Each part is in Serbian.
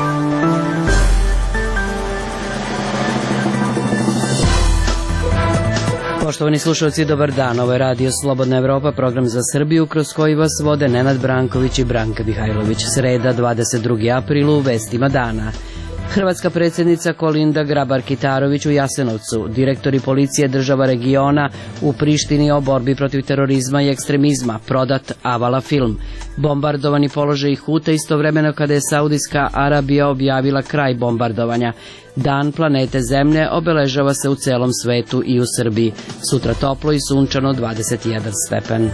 Poštovani slušalci, dobar dan. Ovo je Radio Slobodna Evropa, program za Srbiju, kroz koji vas vode Nenad Branković i Branka Mihajlović. Sreda, 22. april, u vestima dana. Hrvatska predsjednica Kolinda Grabar-Kitarović u Jasenovcu, direktori policije država regiona u Prištini o borbi protiv terorizma i ekstremizma, prodat Avala film, bombardovani položaj Huta istovremeno kada je Saudijska Arabija objavila kraj bombardovanja. Dan planete Zemlje obeležava se u celom svetu i u Srbiji. Sutra toplo i sunčano, 21 stepen.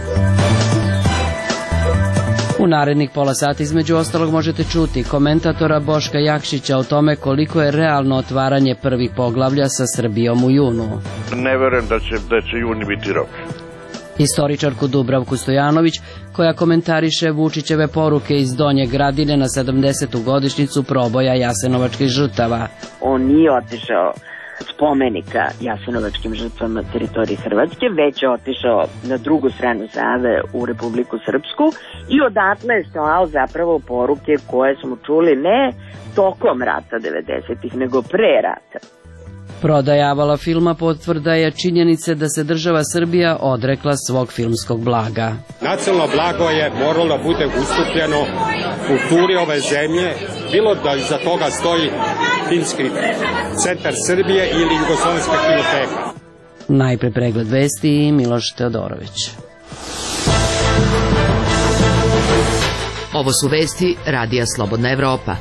U narednih pola sata između ostalog možete čuti komentatora Boška Jakšića o tome koliko je realno otvaranje prvih poglavlja sa Srbijom u junu. Ne verujem da će juni biti rok. Historičarku Dubravku Stojanović, koja komentariše Vučićeve poruke iz Donje Gradine na 70. godišnjicu proboja jasenovačkih žrtava. On nije otišao spomenika jasenovačkim žrtvama teritoriji Hrvatske, već je otišao na drugu stranu Save u Republiku Srpsku i odatle je slao zapravo poruke koje smo čuli ne tokom rata 90-ih, nego pre rata. Prodaja Avala filma potvrda je činjenice da se država Srbija odrekla svog filmskog blaga. Nacionalno blago je moralo da bude ustupljeno kulturi ove zemlje, bilo da iza toga stoji Filmski centar Srbije ili Jugoslovenska kinoteka. Najpre pregled vesti i Miloš Teodorović. Ovo su vesti Radija Slobodna Evropa.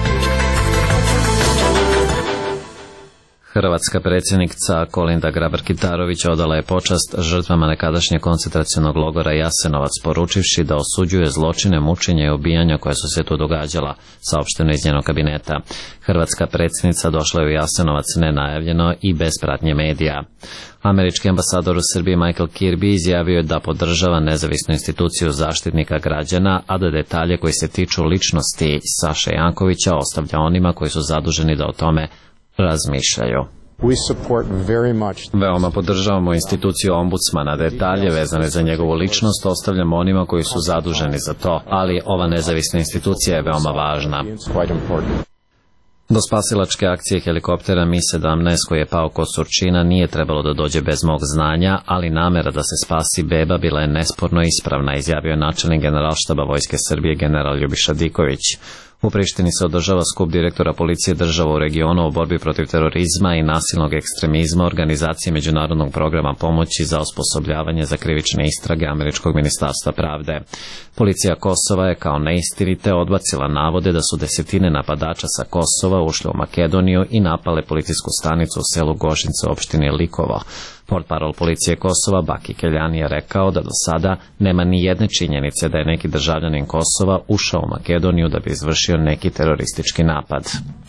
Hrvatska predsjednica Kolinda Grabar-Kitarović odala je počast žrtvama nekadašnjeg koncentracionog logora Jasenovac, poručivši da osuđuje zločine, mučenja i ubijanja koja su se tu događala, saopšteno iz njenog kabineta. Hrvatska predsjednica došla je u Jasenovac nenajavljeno i bez pratnje medija. Američki ambasador u Srbiji Michael Kirby izjavio je da podržava nezavisnu instituciju zaštitnika građana, a da detalje koji se tiču ličnosti Saše Jankovića ostavlja onima koji su zaduženi da o tome razmišljaju. Veoma podržavamo instituciju ombudsmana. Detalje vezane za njegovu ličnost ostavljamo onima koji su zaduženi za to, ali ova nezavisna institucija je veoma važna. Do spasilačke akcije helikoptera Mi-17 koji je pao kod Surčina nije trebalo da dođe bez mog znanja, ali namera da se spasi beba bila je nesporno ispravna, izjavio je načelnik Generalštaba Vojske Srbije general Ljubiša Diković. U Prištini se održava skup direktora policije država u regionu o borbi protiv terorizma i nasilnog ekstremizma organizacije međunarodnog programa pomoći za osposobljavanje za krivične istrage Američkog ministarstva pravde. Policija Kosova je kao neistinite odbacila navode da su desetine napadača sa Kosova ušli u Makedoniju i napale policijsku stanicu u selu Gošince u opštini Likovo. Portparol policije Kosova Baki Keljani je rekao da do sada nema ni jedne činjenice da je neki državljanin Kosova ušao u Makedoniju da bi izvršio neki teroristički napad.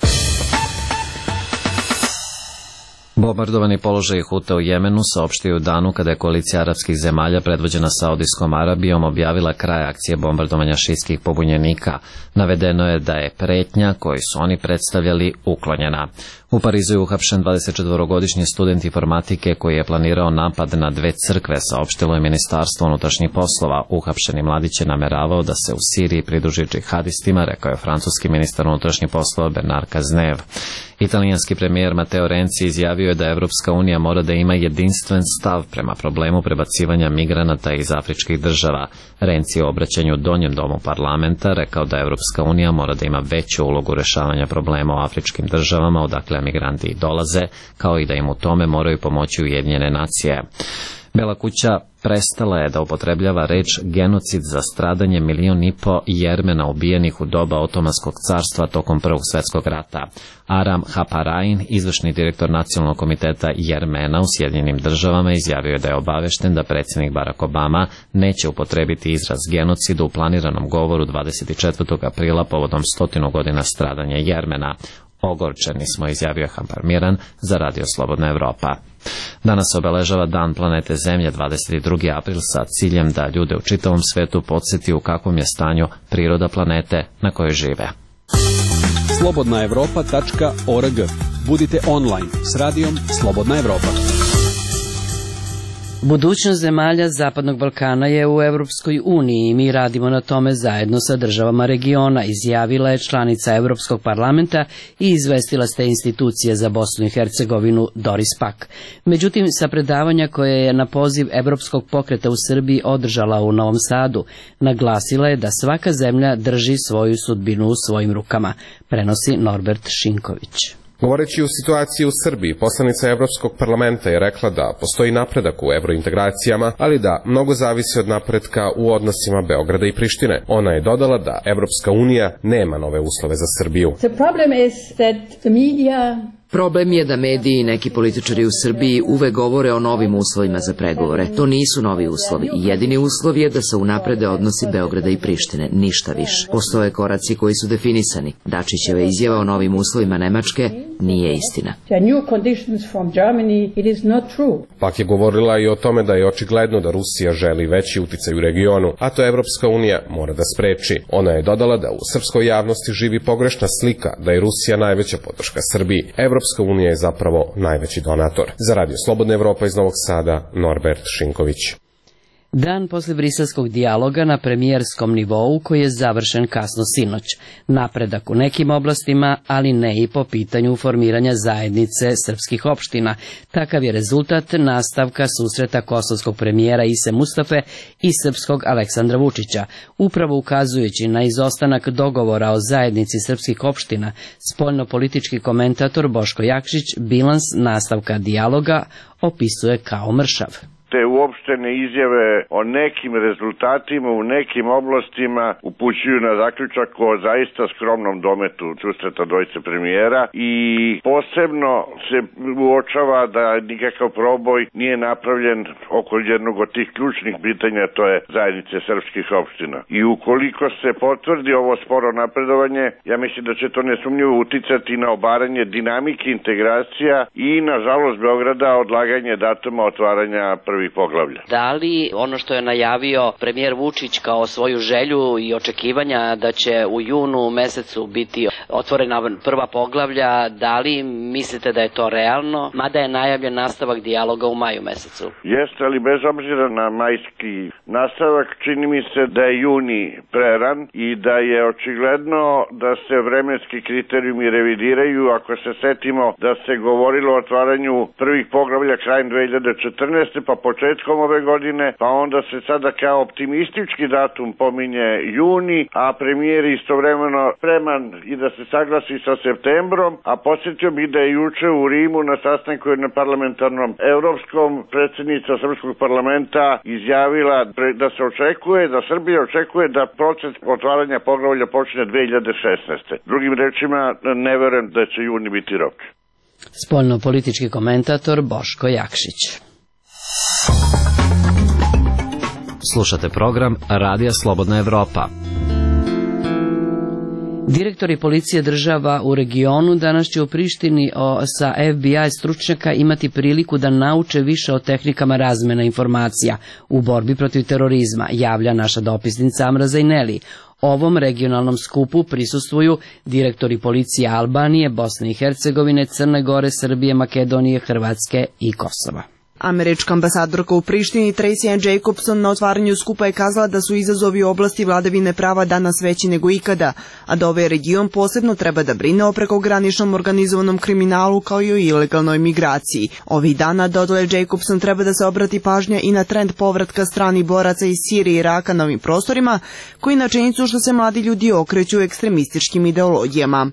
Bombardovani položaj Huta u Jemenu saopštio u danu kada je koalicija arapskih zemalja predvođena Saudijskom Arabijom objavila kraj akcije bombardovanja šijskih pobunjenika. Navedeno je da je pretnja koju su oni predstavljali uklonjena. U Parizu je uhapšen 24-godišnji student informatike koji je planirao napad na dve crkve, saopštilo je Ministarstvo unutrašnjih poslova. Uhapšeni mladić je nameravao da se u Siriji pridruži džihadistima, rekao je francuski ministar unutrašnjih poslova Bernard Cazeneuve. Italijanski premijer Matteo Renzi izjavio je da Evropska unija mora da ima jedinstven stav prema problemu prebacivanja migranata iz afričkih država. Renzi je u obraćanju Donjem domu parlamenta rekao da Evropska unija mora da ima veću ulogu rešavanja problema u afričkim državama odakle migranti i dolaze, kao i da im u tome moraju pomoći Ujedinjene nacije. Bela kuća prestala je da upotrebljava reč genocid za stradanje 1,5 miliona Jermena ubijenih u doba Otomanskog carstva tokom Prvog svjetskog rata. Aram Haparain, izvršni direktor Nacionalnog komiteta Jermena u Sjedinjenim državama, izjavio je da je obavešten da predsjednik Barack Obama neće upotrebiti izraz genocid u planiranom govoru 24. aprila povodom 100 godina stradanja Jermena. Ogorčeni smo, izjavio Hampar Miran za Radio Slobodna Evropa. Danas se obeležava Dan planete Zemlje 22. april sa ciljem da ljude u čitavom svetu podsjeti u kakvom je stanju priroda planete na kojoj žive. slobodnaevropa.org. Budite online s radijom Slobodna Evropa. Budućnost zemalja Zapadnog Balkana je u Evropskoj uniji i mi radimo na tome zajedno sa državama regiona, izjavila je članica Evropskog parlamenta i izvestila s te institucije za Bosnu i Hercegovinu Doris Pack. Međutim, sa predavanja koje je na poziv Evropskog pokreta u Srbiji održala u Novom Sadu, naglasila je da svaka zemlja drži svoju sudbinu u svojim rukama, prenosi Norbert Šinković. Govoreći o situaciji u Srbiji, poslanica Evropskog parlamenta je rekla da postoji napredak u evrointegracijama, ali da mnogo zavisi od napretka u odnosima Beograda i Prištine. Ona je dodala da Evropska unija nema nove uslove za Srbiju. Problem je da mediji i neki političari u Srbiji uvek govore o novim uslovima za pregovore. To nisu novi uslovi. Jedini uslov je da se unaprede odnosi Beograda i Prištine, ništa više. Postoje koraci koji su definisani. Dačićeva izjava o novim uslovima Nemačke nije istina. Pak je govorila i o tome da je očigledno da Rusija želi veći uticaj u regionu, a to Evropska unija mora da spreči. Ona je dodala da u srpskoj javnosti živi pogrešna slika da je Rusija najveća podrška Srbiji. Evropska unija je zapravo najveći donator. Za Radio Slobodna Evropa iz Novog Sada, Norbert Šinković. Dan posle briselskog dijaloga na premijerskom nivou koji je završen kasno sinoć. Napredak u nekim oblastima, ali ne i po pitanju formiranja zajednice srpskih opština. Takav je rezultat nastavka susreta kosovskog premijera Ise Mustafe i srpskog Aleksandra Vučića. Upravo ukazujući na izostanak dogovora o zajednici srpskih opština, spoljnopolitički komentator Boško Jakšić bilans nastavka dijaloga opisuje kao mršav. Te uopštene izjave o nekim rezultatima u nekim oblastima upućuju na zaključak o zaista skromnom dometu susreta dvojice premijera i posebno se uočava da nikakav proboj nije napravljen oko jednog od tih ključnih pitanja, to je zajednice srpskih opština. I ukoliko se potvrdi ovo sporo napredovanje, ja mislim da će to nesumnjivo uticati na obaranje dinamike integracija i nažalost Beograda odlaganje datuma otvaranja poglavlja. Da li ono što je najavio premijer Vučić kao svoju želju i očekivanja da će u junu mesecu biti otvorena prva poglavlja, da li mislite da je to realno, mada je najavljen nastavak dijaloga u maju mesecu? Jeste, ali bez obzira na majski nastavak, čini mi se da je juni preran i da je očigledno da se vremenski kriterijumi revidiraju. Ako se setimo da se govorilo o otvaranju prvih poglavlja krajem 2014. pa početkom ove godine, pa onda se sada kao optimistički datum pominje juni, a premijer istovremeno spreman i da se saglasi sa septembrom, a podsjetio bih da je juče u Rimu na sastanku na parlamentarnom evropskom predsjednica Srpskog parlamenta izjavila da se očekuje, da Srbija očekuje da proces otvaranja poglavlja počne 2016. Drugim rečima, ne verujem da će juni biti rok. Spoljnopolitički komentator Boško Jakšić. Slušate program Radija Slobodna Evropa. Direktori policije država u regionu danas će u Prištini sa FBI stručnjaka imati priliku da nauče više o tehnikama razmena informacija u borbi protiv terorizma, javlja naša dopisnica Amra Zajneli. Ovom regionalnom skupu prisustvuju direktori policije Albanije, Bosne i Hercegovine, Crne Gore, Srbije, Makedonije, Hrvatske i Kosova. Američka ambasadorka u Prištini Tracy Ann Jacobson na otvaranju skupa je kazala da su izazovi u oblasti vladavine prava danas veći nego ikada, a da ovaj region posebno treba da brine o prekograničnom organizovanom kriminalu kao i o ilegalnoj migraciji. Ovih dana, dodala Jacobson, treba da se obrati pažnja i na trend povratka stranih boraca iz Sirije i Iraka na ovim prostorima, koji na činjenicu što se mladi ljudi okreću ekstremističkim ideologijama.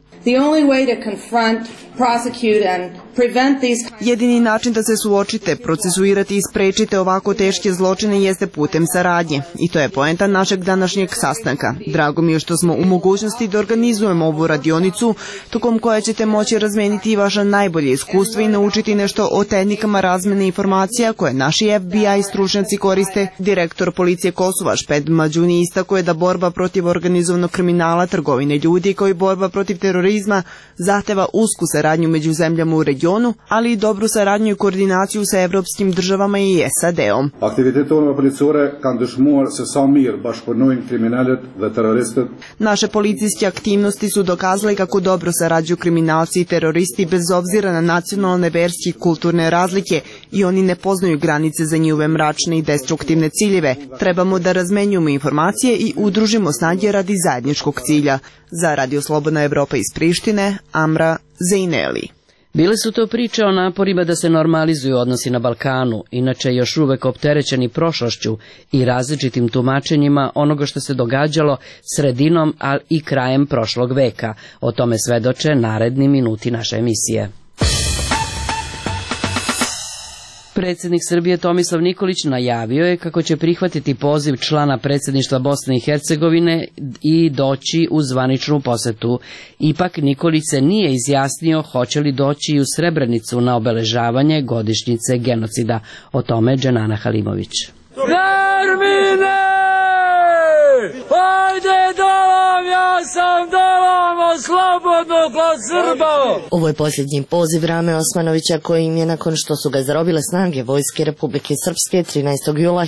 Jedini način da se suočite, procesuirate i sprečite ovako teške zločine jeste putem saradnje. I to je poenta našeg današnjeg sastanka. Drago mi je što smo u mogućnosti da organizujemo ovu radionicu, tokom koje ćete moći razmeniti vaša najbolje iskustva i naučiti nešto o tehnikama razmene informacija koje naši FBI stručnjaci koriste. Direktor policije Kosova Šped Mađuni istako je da borba protiv organizovanog kriminala, trgovine ljudi kao i borba protiv terorizma zahteva usku saradnju među zemljama u regionu, ali i dobru saradnju i koordinaciju sa evropskim evropskim državama i SAD-om. Naše policijske aktivnosti su dokazale kako dobro sarađuju kriminalci i teroristi bez obzira na nacionalne, verske i kulturne razlike i oni ne poznaju granice za njihove mračne i destruktivne ciljeve. Trebamo da razmenjujemo informacije i udružimo snage radi zajedničkog cilja. Za Radio Slobodna Evropa iz Prištine, Amra Zejneli. Bile su to priče o naporima da se normalizuju odnosi na Balkanu, inače još uvek opterećeni prošlošću i različitim tumačenjima onoga što se događalo sredinom, ali i krajem prošlog veka. O tome svedoče naredni minuti naše emisije. Predsjednik Srbije Tomislav Nikolić najavio je kako će prihvatiti poziv člana predsjedništva Bosne i Hercegovine i doći u zvaničnu posetu. Ipak Nikolić se nije izjasnio hoće li doći i u Srebrenicu na obeležavanje godišnjice genocida. O tome Dženana Halimović. Termine! Ajde dolam, ja sam dolamo slobodno kod Srba! Ovo je posljednji poziv Rame Osmanovića kojim je nakon što su ga zarobile snage Vojske Republike Srpske 13. jula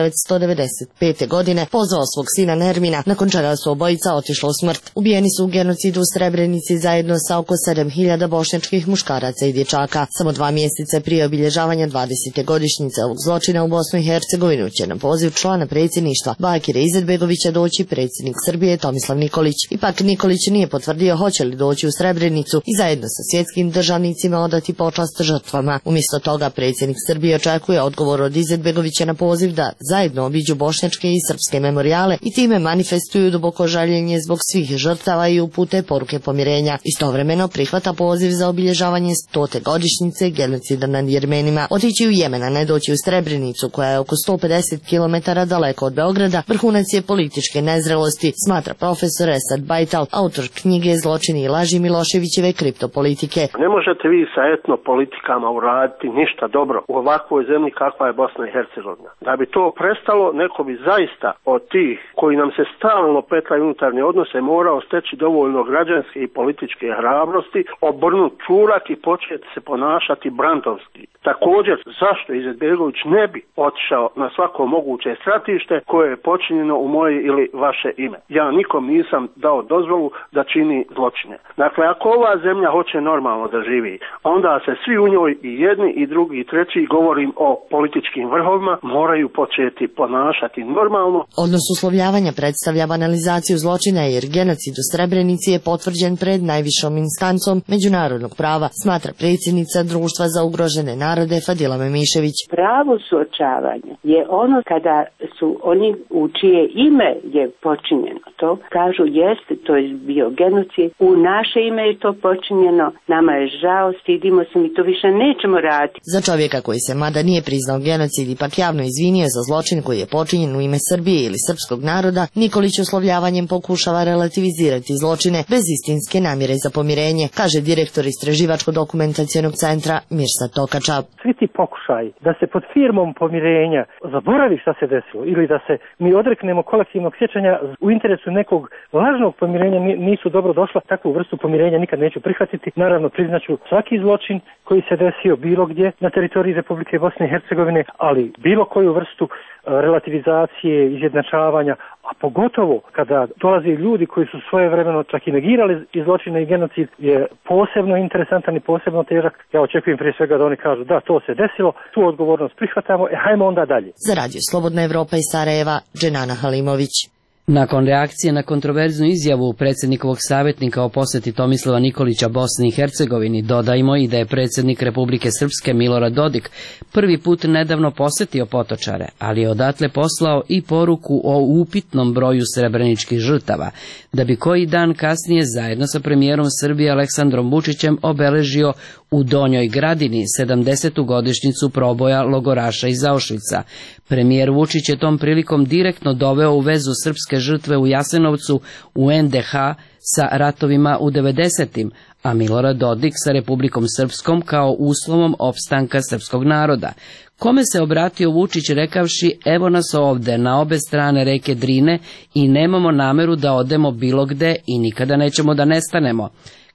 1995. godine pozvao svog sina Nermina, nakon čega su obojica otišla u smrt. Ubijeni su u genocidu u Srebrenici zajedno sa oko 7000 bošnjačkih muškaraca i dječaka. Samo 2 mjeseca prije obilježavanja 20. godišnjice ovog zločina u Bosnu i Hercegovinu će na poziv člana predsjedništva Bakira Izetbegovića doći predsjednik Srbije Tomislav Nikolić. Ipak Nikolić nije potvrdio hoće li doći u Srebrenicu i zajedno sa svjetskim državnicima odati počast žrtvama. Umjesto toga predsjednik Srbije očekuje odgovor od Izetbegovića na poziv da zajedno obiđu bošnjačke i srpske memorijale i time manifestuju duboko žaljenje zbog svih žrtava i upute poruke pomirenja. Istovremeno prihvata poziv za obilježavanje 100. godišnjice genocida nad Jermenima. Otići u Jemen, a ne doći u Srebrenicu koja je oko 150 km daleko od Beograda, vrhunac je političke nezrelosti, smatra profesor Esad Bajtal, autor knjige Zločini i laži Miloševićeve kriptopolitike. Ne možete vi sa etnopolitikama uraditi ništa dobro u ovakvoj zemlji kakva je Bosna i Hercegovina. Da bi to prestalo, neko bi zaista od tih koji nam se stalno petljaju unutarnje odnose morao steći dovoljno građanske i političke hrabrosti, obrnuti čurak i početi se ponašati brandovski. Također, zašto Izetbegović ne bi otišao na svako moguće stratište koje je počinjeno u moje ili vaše ime? Ja nikom nisam dao dozvolu da čini zločine. Dakle, ako ova zemlja hoće normalno da živi, onda se svi u njoj i jedni i drugi i treći, govorim o političkim vrhovima, moraju početi ponašati normalno. Odnos uslovljavanja predstavlja banalizaciju zločina jer genocid u Srebrenici je potvrđen pred najvišom instancom međunarodnog prava, smatra predsjednica Društva za ugrožene narode Fadila Memišević. Pravo suočavanje je ono kada su oni u čije ime je počinjeno to, kažu jeste, to je bio genocid, u naše ime je to počinjeno, nama je žao, stidimo se, mi to više nećemo raditi. Za čovjeka koji se mada nije priznao genocid ipak javno izvinio za zločin koji je počinjen u ime Srbije ili srpskog naroda, Nikolić uslovljavanjem pokušava relativizirati zločine bez istinske namjere za pomirenje, kaže direktor Istraživačko-dokumentacionog centra Mirsad Tokača. Svi ti pokušaji da se pod firmom pomirenja zaboravi šta se desilo ili da se mi odreknemo kolektivnog sjećanja u interesu nekog lažnog pomirenja nisu dobro došla. Takvu vrstu pomirenja nikad neću prihvatiti. Naravno priznaću svaki zločin koji se desio bilo gdje na teritoriji Republike Bosne i Hercegovine, ali bilo koju vrstu relativizacije, izjednačavanja, a pogotovo kada dolaze ljudi koji su svojevremeno čak i negirali i zločine i genocid, je posebno interesantan i posebno težak. Ja očekujem prije svega da oni kažu da to se desilo, tu odgovornost prihvatamo, hajmo onda dalje. Za Radio Slobodna Evropa iz Sarajeva, Dženana Halimović. Nakon reakcije na kontroverznu izjavu predsjednikovog savjetnika o posjeti Tomislava Nikolića Bosni i Hercegovini, dodajmo i da je predsjednik Republike Srpske Milorad Dodik prvi put nedavno posjetio Potočare, ali je odatle poslao i poruku o upitnom broju srebreničkih žrtava, da bi koji dan kasnije zajedno sa premijerom Srbije Aleksandrom Vučićem obeležio u Donjoj Gradini 70. godišnjicu proboja logoraša iz Auschwitza. Premijer Vučić je tom prilikom direktno doveo u vezu srpske žrtve u Jasenovcu u NDH sa ratovima u 90. a Milorad Dodik sa Republikom Srpskom kao uslovom opstanka srpskog naroda. Kome se obratio Vučić rekavši evo nas ovde na obe strane reke Drine i nemamo nameru da odemo bilo gde i nikada nećemo da nestanemo.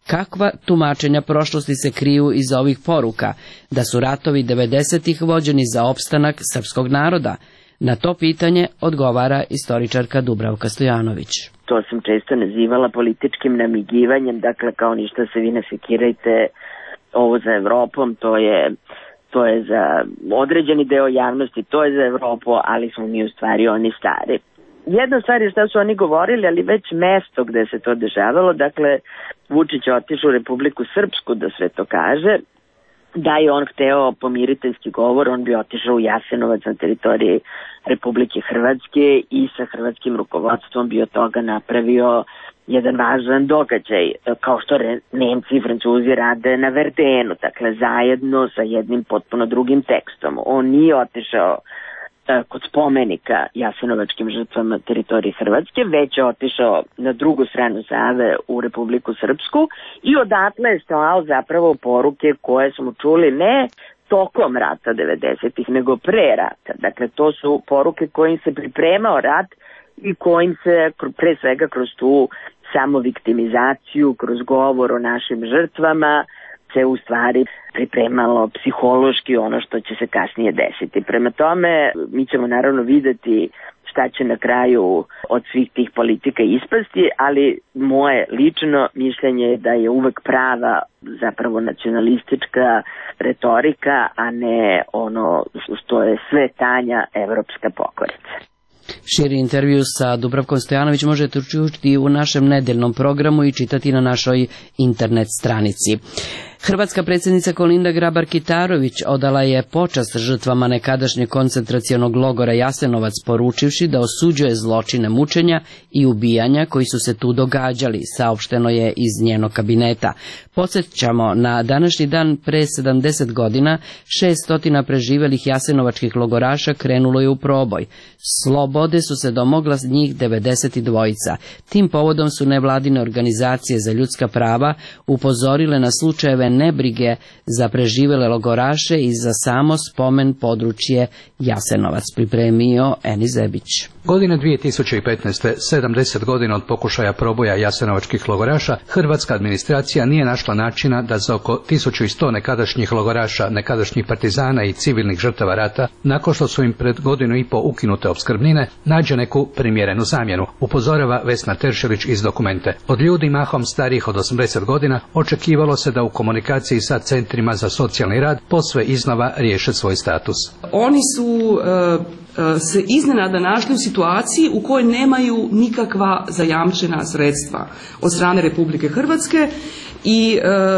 Kakva tumačenja prošlosti se kriju iza ovih poruka, da su ratovi 90-ih vođeni za opstanak srpskog naroda? Na to pitanje odgovara istoričarka Dubravka Stojanović. To sam često nazivala političkim namigivanjem, dakle kao ništa se vi ne sekirajte, ovo za Evropom, to je za određeni deo javnosti, to je za Evropu, ali smo mi u stvari oni stari. Jedna stvar je šta su oni govorili, ali već mesto gde se to dešavalo, dakle Vučić je otišao u Republiku Srpsku da sve to kaže, da je on hteo pomiriteljski govor, on bi otišao u Jasenovac na teritoriji Republike Hrvatske i sa hrvatskim rukovodstvom bi od toga napravio jedan važan događaj, kao što Nemci i Francuzi rade na Verdenu, dakle zajedno sa jednim potpuno drugim tekstom. On nije otišao kod spomenika jasenovačkim žrtvama teritorije Hrvatske, već je otišao na drugu stranu Save u Republiku Srpsku i odatle je slao zapravo poruke koje smo čuli ne tokom rata 90-ih, nego pre rata. Dakle, to su poruke kojim se pripremao rat i kojim se pre svega kroz tu samoviktimizaciju, kroz govor o našim žrtvama, se u stvari pripremalo psihološki ono što će se kasnije desiti. Prema tome, mi ćemo naravno videti šta će na kraju od svih tih politika ispasti, ali moje lično mišljenje je da je uvek prava zapravo nacionalistička retorika, a ne ono što je sve tanja evropska pokorica. Širi intervju sa Dubravkom Stojanović možete čuti u našem nedeljnom programu i čitati na našoj internet stranici. Hrvatska predsjednica Kolinda Grabar-Kitarović odala je počast žrtvama nekadašnjeg koncentracionog logora Jasenovac, poručivši da osuđuje zločine mučenja i ubijanja koji su se tu događali, saopšteno je iz njenog kabineta. Podsjećamo, na današnji dan pre 70 godina 600 preživelih jasenovačkih logoraša krenulo je u proboj. Slobode su se domogla njih 92. Tim povodom su nevladine organizacije za ljudska prava upozorile na slučajeve nebrige za preživele logoraše i za samo spomen područje Jasenovac, pripremio Eni Zebić. Godine 2015. 70 godina od pokušaja proboja jasenovačkih logoraša, hrvatska administracija nije našla načina da za oko 1100 nekadašnjih logoraša, nekadašnjih partizana i civilnih žrtava rata, nakon što su im pred godinu i po ukinute opskrbnine, nađe neku primjerenu zamjenu, upozorava Vesna Teršelić iz Dokumente. Od ljudi mahom starijih od 80 godina očekivalo se da u komunikaciji sa centrima za socijalni rad posve iznova riješe svoj status. Oni su se iznenada našli u situaciji u kojoj nemaju nikakva zajamčena sredstva od strane Republike Hrvatske i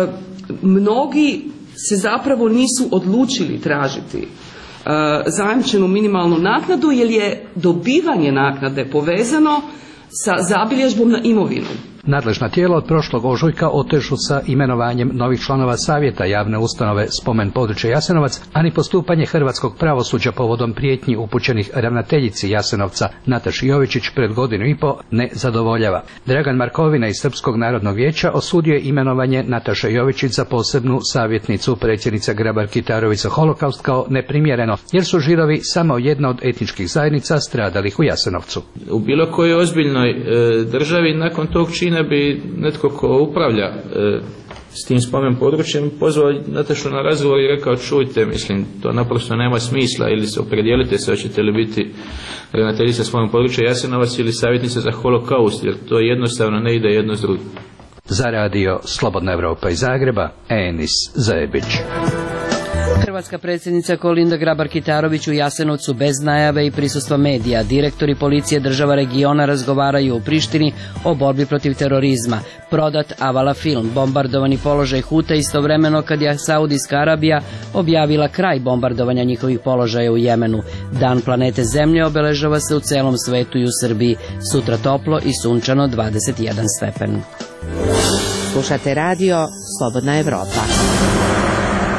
mnogi se zapravo nisu odlučili tražiti zajamčenu minimalnu naknadu jer je dobivanje naknade povezano sa zabilježbom na imovinu. Nadležna tijela od prošlog ožujka otežu sa imenovanjem novih članova savjeta javne ustanove Spomen područja Jasenovac, a ni postupanje hrvatskog pravosuđa povodom prijetnji upućenih ravnateljici Jasenovca Nataši Jovičić pred godinu i po ne zadovoljava. Dragan Markovina iz Srpskog narodnog vijeća osudio je imenovanje Nataše Jovičić za posebnu savjetnicu predsjednice Grabar-Kitarović za holokaust kao neprimjereno, jer su Židovi samo jedna od etničkih zajednica stradalih u Jasenovcu. U bilo kojoj ozbiljnoj državi nakon tog čina bi netko ko upravlja s tim spomen područjem pozvao Natašu na razgovor i rekao čujte, mislim, to naprosto nema smisla, ili se opredijelite se, hoćete li biti ravnateljica spomen područja Jasenovac ili savjetnica za holokaust, jer to jednostavno ne ide jedno s drugim. Za radio Slobodna Evropa iz Zagreba, Enis Zebić. Hrvatska predsjednica Kolinda Grabar-Kitarović u Jasenovcu bez najave i prisustva medija. Direktori policije država regiona razgovaraju u Prištini o borbi protiv terorizma. Prodat Avala film, bombardovani položaj Huta istovremeno kad je Saudijska Arabija objavila kraj bombardovanja njihovih položaja u Jemenu. Dan planete Zemlje obeležava se u celom svetu i u Srbiji. Sutra toplo i sunčano 21 stepen. Slušate radio Slobodna Evropa.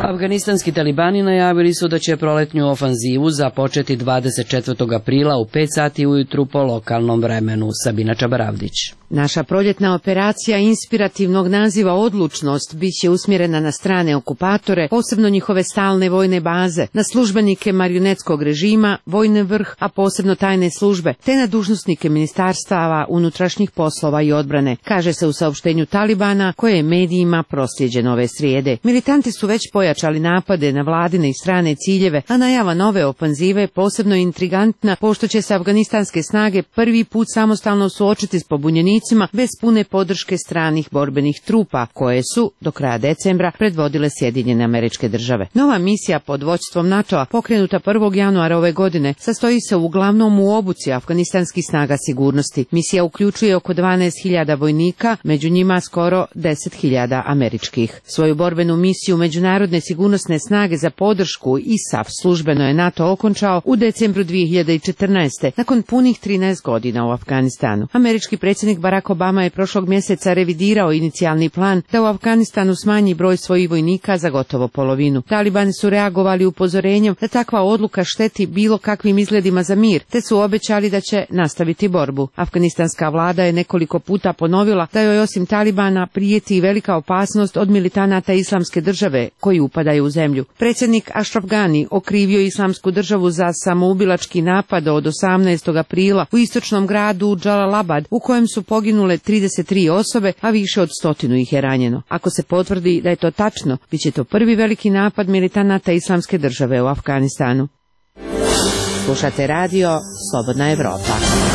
Afganistanski talibani najavili su da će proletnju ofanzivu započeti 24. aprila u 5 sati ujutru po lokalnom vremenu. Sabina Čabaravdić. Naša proljetna operacija inspirativnog naziva Odlučnost biće usmjerena na strane okupatore, posebno njihove stalne vojne baze, na službenike marionetskog režima, vojni vrh, a posebno tajne službe, te na dužnosnike ministarstava unutrašnjih poslova i odbrane, kaže se u saopštenju Talibana koje je medijima proslijeđeno ove srijede. Militanti su već pojačali napade na vladine i strane ciljeve, a najava nove ofanzive posebno intrigantna, pošto će se afganistanske snage prvi put samostalno suočiti s pobunjenicima bez pune podrške stranih borbenih trupa, koje su do kraja decembra predvodile Sjedinjene Američke Države. Nova misija pod vođstvom NATO-a, pokrenuta 1. januara ove godine, sastoji se uglavnom u obuci afganistanskih snaga sigurnosti. Misija uključuje oko 12.000 vojnika, među njima skoro 10.000 američkih. Svoju borbenu misiju Međunarodne sigurnosne snage za podršku ISAF službeno je NATO okončao u decembru 2014. nakon punih 13 godina u Afganistanu. Američki predsjednik Barack Obama je prošlog mjeseca revidirao inicijalni plan da u Afganistanu smanji broj svojih vojnika za gotovo polovinu. Talibani su reagovali upozorenjem da takva odluka šteti bilo kakvim izgledima za mir, te su obećali da će nastaviti borbu. Afganistanska vlada je nekoliko puta ponovila da joj osim Talibana prijeti i velika opasnost od militanata Islamske države koji upadaju u zemlju. Predsjednik Ashraf Ghani okrivio Islamsku državu za samoubilački napad od 18. aprila u istočnom gradu Jalalabad, u kojem su poginule 33 osobe, a više od 100 ih je ranjeno. Ako se potvrdi da je to tačno, bit će to prvi veliki napad militanata Islamske države u Afganistanu. Slušate radio Slobodna Evropa.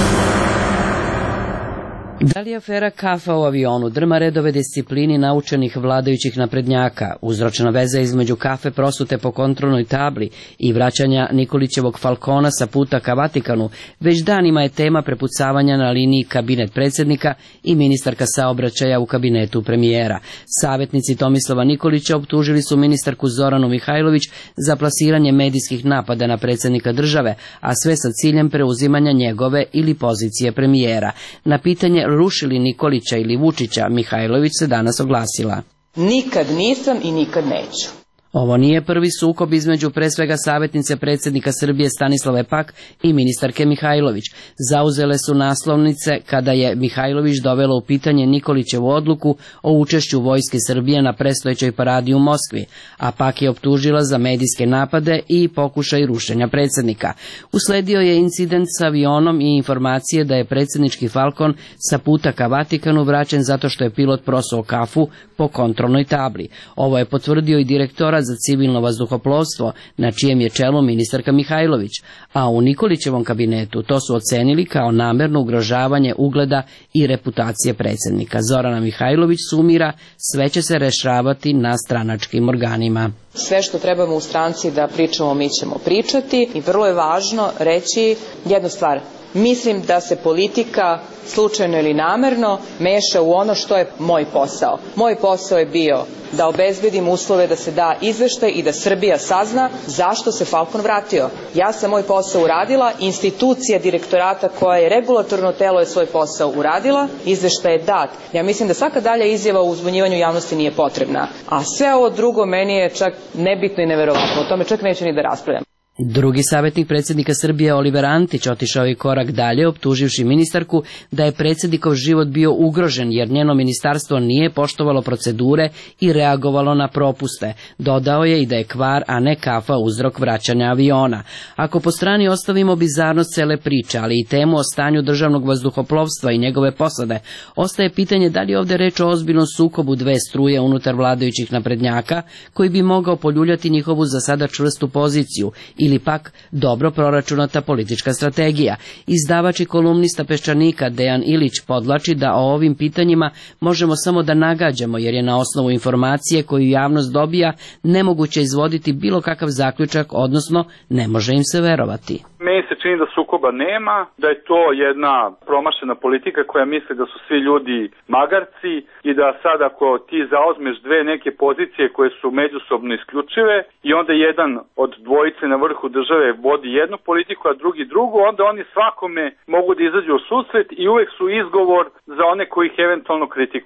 Da li afera kafa u avionu drma redove disciplini naučenih vladajućih naprednjaka, uzročna veza između kafe prosute po kontrolnoj tabli i vraćanja Nikolićevog Falcona sa puta ka Vatikanu, već danima je tema prepucavanja na liniji kabinet predsjednika i ministarka saobraćaja u kabinetu premijera. Savjetnici Tomislava Nikolića optužili su ministarku Zoranu Mihajlović za plasiranje medijskih napada na predsjednika države, a sve sa ciljem preuzimanja njegove ili pozicije premijera. Na pitanje rušili Nikolića ili Vučića, Mihajlović se danas oglasila: nikad nisam i nikad neću. Ovo nije prvi sukob između pre svega savjetnice predsjednika Srbije Stanislave Pak i ministarke Mihajlović. Zauzele su naslovnice kada je Mihajlović dovela u pitanje Nikolićevu odluku o učešću vojske Srbije na predstojećoj paradi u Moskvi, a Pak je optužila za medijske napade i pokušaj rušenja predsjednika. Usledio je incident s avionom i informacije da je predsjednički Falcon sa puta ka Vatikanu vraćen zato što je pilot prosao kafu po kontrolnoj tabli. Ovo je potvrdio i direktora za civilno vazduhoplovstvo, na čijem je čelu ministarka Mihajlović, a u Nikolićevom kabinetu to su ocenili kao namerno ugrožavanje ugleda i reputacije predsjednika. Zorana Mihajlović sumira: sve će se rešavati na stranačkim organima. Sve što trebamo u stranci da pričamo, mi ćemo pričati i vrlo je važno reći jednu stvar. Mislim da se politika slučajno ili namerno meša u ono što je moj posao. Moj posao je bio da obezbedim uslove da se da izveštaj i da Srbija sazna zašto se Falcon vratio. Ja sam moj posao uradila, institucija direktorata koja je regulatorno telo je svoj posao uradila, izveštaj je dat. Ja mislim da svaka dalja izjava o uzbunjivanju javnosti nije potrebna. A sve ovo drugo meni je čak nebitno i neverovatno. O tome čak neću ni da raspravljam. Drugi savjetnik predsjednika Srbije Oliver Antić otišao je korak dalje, optuživši ministarku da je predsjednikov život bio ugrožen jer njeno ministarstvo nije poštovalo procedure i reagovalo na propuste. Dodao je i da je kvar, a ne kafa, uzrok vraćanja aviona. Ako po strani ostavimo bizarnost cele priče, ali i temu o stanju državnog vazduhoplovstva i njegove posade, ostaje pitanje da li je ovdje reč o ozbiljnom sukobu dve struje unutar vladajućih naprednjaka koji bi mogao poljuljati njihovu za sada čvrstu poziciju ili pak dobro proračunata politička strategija. Izdavač i kolumnista Peščanika Dejan Ilić podvlači da o ovim pitanjima možemo samo da nagađamo, jer je na osnovu informacije koju javnost dobija nemoguće izvoditi bilo kakav zaključak, odnosno ne može im se verovati. Meni se čini da sukoba nema, da je to jedna promašena politika koja misli da su svi ljudi magarci i da sad ako ti zauzmeš dve neke pozicije koje su međusobno isključive i onda jedan od dvojice na vrhu države vodi jednu politiku, a drugi drugu, onda oni svakome mogu da izađu u susret i uvek su izgovor za one koji ih eventualno kritikuju.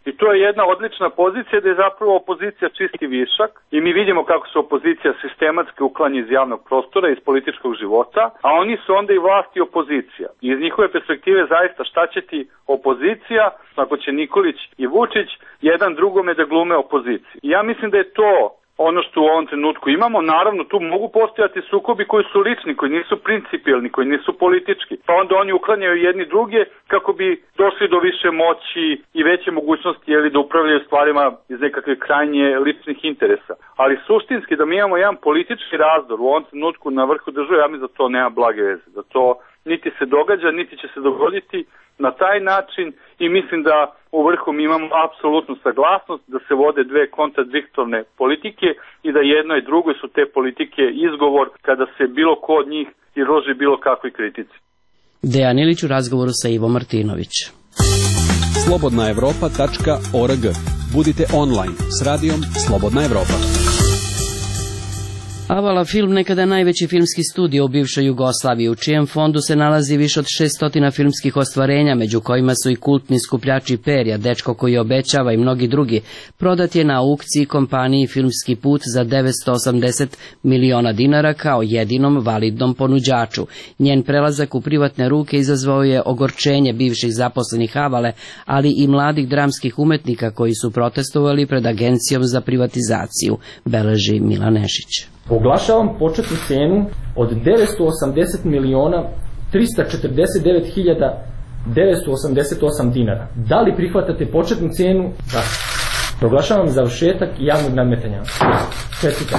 I to je jedna odlična pozicija da je zapravo opozicija čisti višak i mi vidimo kako se opozicija sistematski uklanja iz javnog prostora, iz političkog života, a oni su onda i vlast i opozicija. I iz njihove perspektive zaista šta će ti opozicija, ako će Nikolić i Vučić jedan drugome da glume opoziciji. I ja mislim da je to ono što u ovom trenutku imamo. Naravno, tu mogu postojati sukobi koji su lični, koji nisu principijelni, koji nisu politički. Pa onda oni uklanjaju jedni druge kako bi došli do više moći i veće mogućnosti da upravljaju stvarima iz nekakve krajnje ličnih interesa. Ali suštinski da mi imamo jedan politički razdor u ovom trenutku na vrhu države, ja mislim da to nema blage veze. Da to niti se događa, niti će se dogoditi na taj način i mislim da u vrhu mi imamo apsolutnu saglasnost da se vode dve kontradiktorne politike i da jedno i drugo su te politike izgovor kada se bilo ko od njih izloži bilo kakvoj kritici. Dejan Ilić u razgovoru sa Ivo Martinović. slobodnaevropa.org. Budite online s radijom Slobodna Evropa. Avala Film, nekada najveći filmski studio u bivšoj Jugoslaviji, u čijem fondu se nalazi više od 600 filmskih ostvarenja, među kojima su i kultni skupljači perja, Dečko koji obećava i mnogi drugi, prodat je na aukciji kompaniji Filmski put za 980 miliona dinara kao jedinom validnom ponuđaču. Njen prelazak u privatne ruke izazvao je ogorčenje bivših zaposlenih Avale, ali i mladih dramskih umetnika koji su protestovali pred Agencijom za privatizaciju, beleži Milan Nešić. Oglašavam početnu cenu od 980 miliona 349 hiljada 988 dinara. Da li prihvatate početnu cenu? Da. Proglašavam završetak javnog nadmetanja. Čestitam.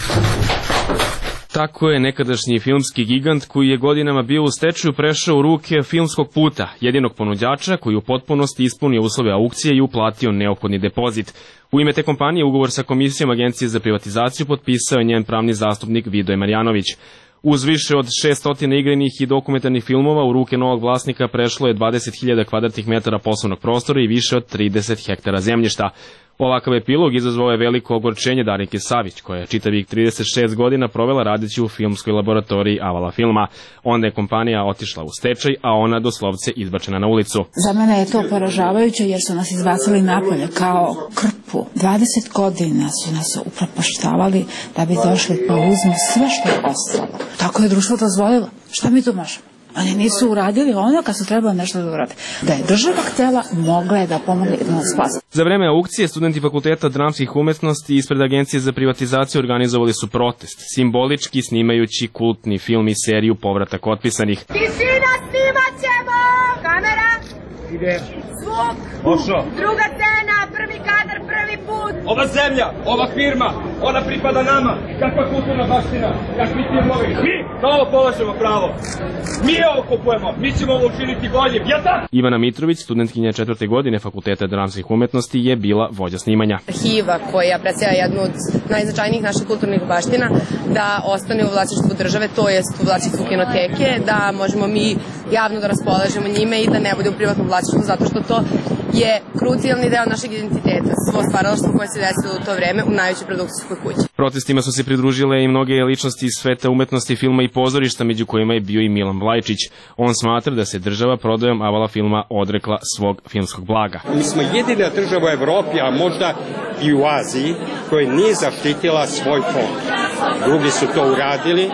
Tako je nekadašnji filmski gigant koji je godinama bio u stečaju prešao u ruke Filmskog puta, jedinog ponuđača koji u potpunosti ispunio uslove aukcije i uplatio neophodni depozit. U ime te kompanije ugovor sa Komisijom Agencije za privatizaciju potpisao je njen pravni zastupnik Vidoje Marjanović. Uz više od 600 igrenih i dokumentarnih filmova u ruke novog vlasnika prešlo je 20.000 kvadratnih metara poslovnog prostora i više od 30 hektara zemljišta. Ovakav epilog izazvao je veliko ogorčenje Darinke Savić, koja je čitavih 36 godina provela radeći u filmskoj laboratoriji Avala Filma. Onda je kompanija otišla u stečaj, a ona doslovce izbačena na ulicu. Za mene je to poražavajuće jer su nas izbacili napolje kao krpu. 20 godina su nas upropaštavali da bi došli pa uzmu sve što je ostalo. Tako je društvo dozvolilo. Šta mi tu možemo? Oni nisu uradili ono kad su trebali nešto da urade. Da je država htjela, mogla je da pomogne i da nas spasi. Za vreme aukcije studenti Fakulteta dramskih umetnosti ispred Agencije za privatizaciju organizovali su protest, simbolički snimajući kultni film i seriju Povratak otpisanih. Tišina, snimat ćemo! Kamera! Ide. Zvuk! Ošo! Druga scena, prvi kadar, prvi put! Ova zemlja, ova firma, ona pripada nama. Kakva kulturna baština, kakvi filmovi. Mi na ovo polažemo pravo. Mi ovo kupujemo, mi ćemo ovo učiniti boljim, jel tako? Ivana Mitrović, studentkinja 4. godine Fakulteta dramskih umetnosti, je bila vođa snimanja. Arhiva koja predstavlja jednu od najznačajnijih naših kulturnih baština, da ostane u vlasništvu države, to jest u vlasništvu kinoteke, da možemo mi javno da raspolažemo njime i da ne bude u privatnom vlasništvu, zato što to je krucijalni deo našeg identiteta, svo stvaralaštvo koje se desilo u to vreme u najvećoj produkcijskoj kući. Protestima su se pridružile i mnoge ličnosti iz sveta umetnosti, filma i pozorišta, među kojima je bio i Milan Vlajčić. On smatra da se država prodajom Avala Filma odrekla svog filmskog blaga. Mi smo jedina država u Evropi, a možda i u Aziji, koja nije zaštitila svoj fond. Drugi su to uradili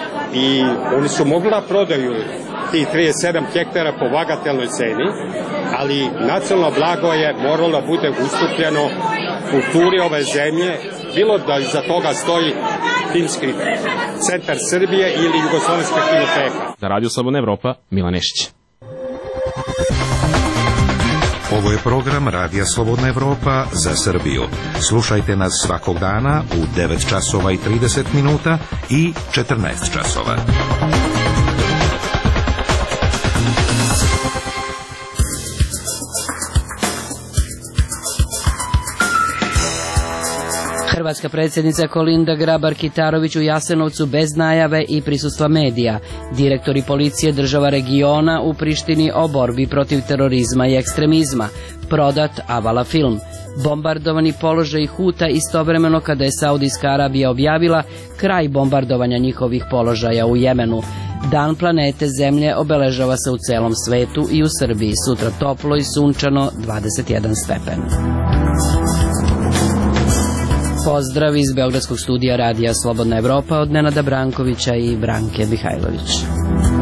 i oni su mogli da prodaju tih 37 hektara po bagatelnoj ceni, ali nacionalno blago je moralo da bude ustupljeno kulturi ove zemlje, bilo da iza toga stoji Filmski centar Srbije ili Jugoslovenska kinoteka. Za Radio Slobodna Evropa, Milan Nešić. Ovo je program Radija Slobodna Evropa za Srbiju. Slušajte nas svakog dana u 9 časova i 30 minuta i 14 časova. Hrvatska predsjednica Kolinda Grabar-Kitarović u Jasenovcu bez najave i prisustva medija. Direktori policije država regiona u Prištini o borbi protiv terorizma i ekstremizma. Prodat Avala Film. Bombardovani položaj Huta istovremeno kada je Saudijska Arabija objavila kraj bombardovanja njihovih položaja u Jemenu. Dan planete Zemlje obeležava se u celom svetu i u Srbiji. Sutra toplo i sunčano, 21 stepen. Pozdrav iz Beogradskog studija Radija Slobodna Evropa od Nenada Brankovića i Branke Mihajlović.